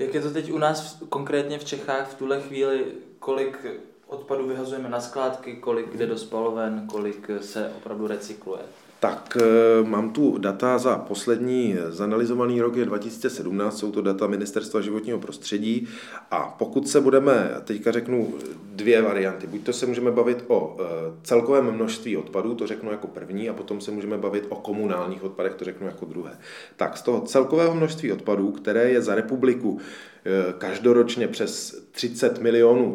Jak je to teď u nás konkrétně v Čechách v tuhle chvíli, kolik odpadu vyhazujeme na skládky, kolik jde do spaloven, kolik se opravdu recykluje? Tak mám tu data za poslední zanalyzovaný rok je 2017, jsou to data Ministerstva životního prostředí a pokud se budeme, teďka řeknu dvě varianty, buď to se můžeme bavit o celkovém množství odpadů, to řeknu jako první a potom se můžeme bavit o komunálních odpadech, to řeknu jako druhé. Tak z toho celkového množství odpadů, které je za republiku každoročně přes 30 milionů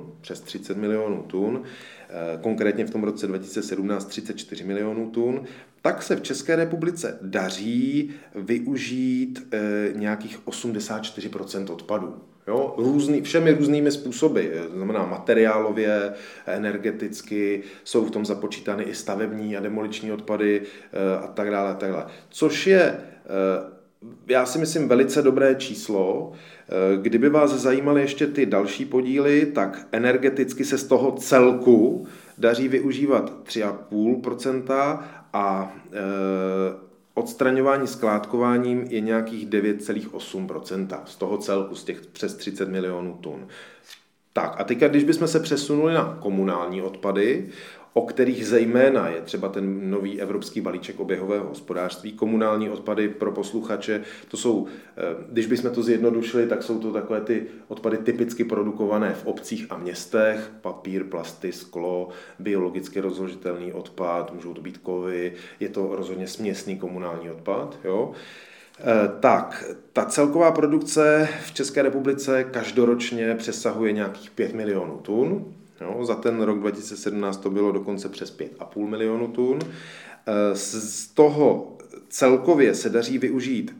tun, konkrétně v tom roce 2017 34 milionů tun, tak se v České republice daří využít nějakých 84% odpadů. Jo? Všemi různými způsoby, znamená materiálově, energeticky, jsou v tom započítány i stavební a demoliční odpady a tak dále. Což je, já si myslím, velice dobré číslo. Kdyby vás zajímaly ještě ty další podíly, tak energeticky se z toho celku daří využívat 3,5% a odstraňování skládkováním je nějakých 9,8% z toho celku, z těch přes 30 milionů tun. Tak a teďka, když bychom se přesunuli na komunální odpady, o kterých zejména je třeba ten nový evropský balíček oběhového hospodářství. Komunální odpady pro posluchače, to jsou, když bychom to zjednodušili, tak jsou to takové ty odpady typicky produkované v obcích a městech, papír, plasty, sklo, biologicky rozložitelný odpad, můžou to být kovy, je to rozhodně směsný komunální odpad, jo. Tak, ta celková produkce v České republice každoročně přesahuje nějakých 5 milionů tun. Jo, za ten rok 2017 to bylo dokonce přes 5,5 milionu tun. Z toho celkově se daří využít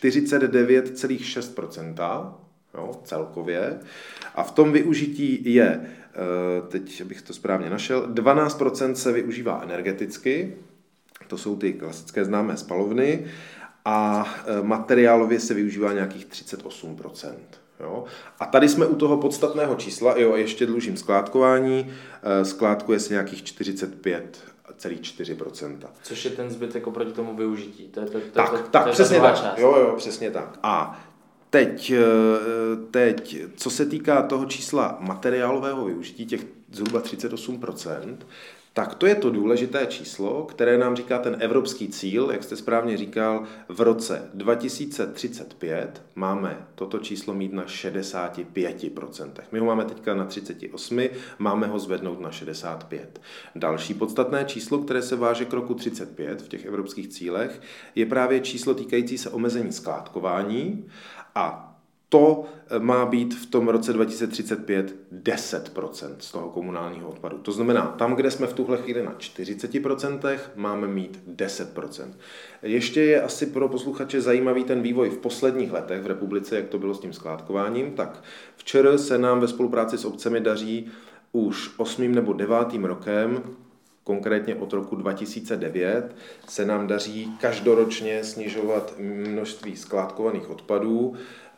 49,6%, jo, celkově. A v tom využití je, teď bych to správně našel, 12% se využívá energeticky, to jsou ty klasické známé spalovny, a materiálově se využívá nějakých 38%. Jo? A tady jsme u toho podstatného čísla, jo, ještě dlužím skládkování, skládkuje se nějakých 45,4%. Což je ten zbytek oproti tomu využití. Tak, přesně tak. Jo, přesně tak. A teď, co se týká toho čísla materiálového využití, těch zhruba 38%, tak to je to důležité číslo, které nám říká ten evropský cíl, jak jste správně říkal, v roce 2035 máme toto číslo mít na 65%. My ho máme teďka na 38, máme ho zvednout na 65. Další podstatné číslo, které se váže k roku 35 v těch evropských cílech, je právě číslo týkající se omezení skládkování a to má být v tom roce 2035 10% z toho komunálního odpadu. To znamená, tam, kde jsme v tuhle chvíli na 40%, máme mít 10%. Ještě je asi pro posluchače zajímavý ten vývoj v posledních letech v republice, jak to bylo s tím skládkováním. Tak včera se nám ve spolupráci s obcemi daří už 8. nebo 9. rokem, konkrétně od roku 2009, se nám daří každoročně snižovat množství skládkovaných odpadů.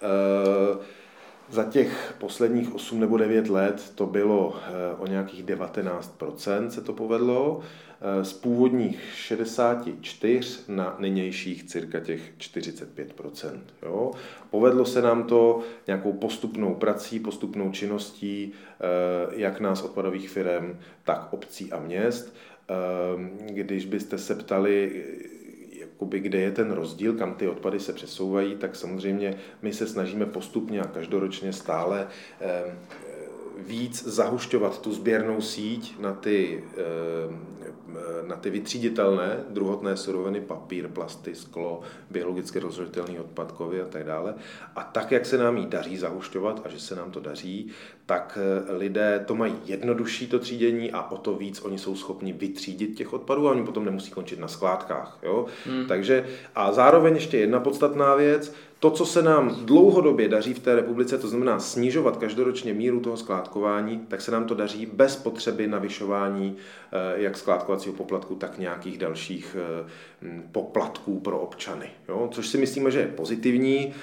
Za těch posledních 8 nebo 9 let to bylo o nějakých 19% se to povedlo, z původních 64 na nynějších cirka těch 45%. Jo. Povedlo se nám to nějakou postupnou prací, postupnou činností, jak nás odpadových firem, tak obcí a měst. Když byste se ptali, kde je ten rozdíl, kam ty odpady se přesouvají, tak samozřejmě my se snažíme postupně a každoročně stále víc zahušťovat tu sběrnou síť na ty vytříditelné druhotné suroviny, papír, plasty, sklo, biologicky rozložitelný odpad, kovy a tak dále. A tak, jak se nám jí daří zahušťovat a že se nám to daří, tak lidé to mají jednodušší to třídění a o to víc oni jsou schopni vytřídit těch odpadů a oni potom nemusí končit na skládkách. Jo? Takže a zároveň ještě jedna podstatná věc, to, co se nám dlouhodobě daří v té republice, to znamená snižovat každoročně míru toho skládkování, tak se nám to daří bez potřeby navyšování jak skládkovacího poplatku, tak nějakých dalších poplatků pro občany. Jo? Což si myslíme, že je pozitivní